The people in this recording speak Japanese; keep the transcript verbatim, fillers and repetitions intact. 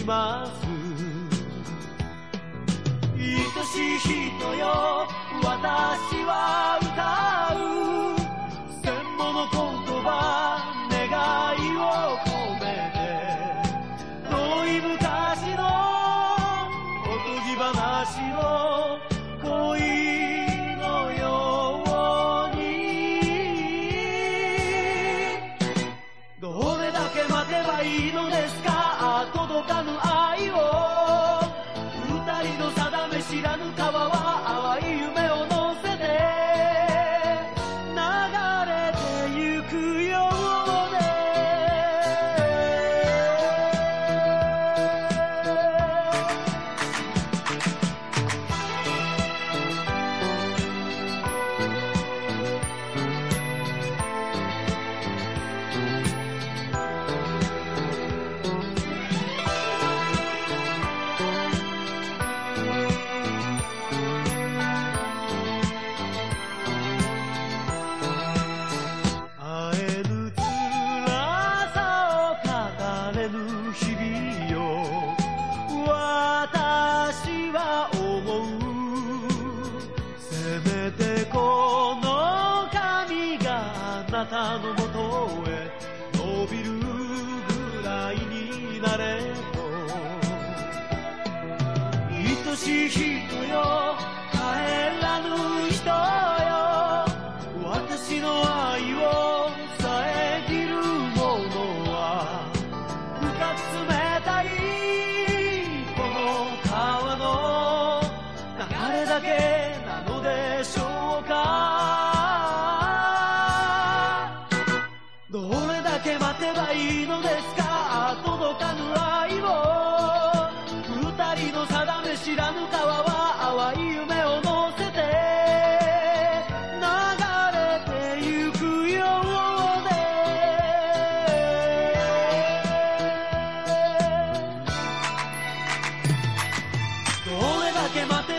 きます。愛しい人よ私は歌う千もの言葉願いを込めて遠い昔のおとぎ話の恋のようにどれだけ待てばいいのですか届かぬ愛を二人の定め知らぬ川は淡い夢を乗せて流れてゆくようであなたのもとへ伸びるぐらいになれと愛しい人よ帰らぬ人よ私の愛を遮るものは深く冷たいこの川の流れだけなのでしょうかどれだけ待てばいいのですか届かぬ愛を二人の定め知らぬ川は淡い夢を乗せて流れてゆくようでどれだけ待て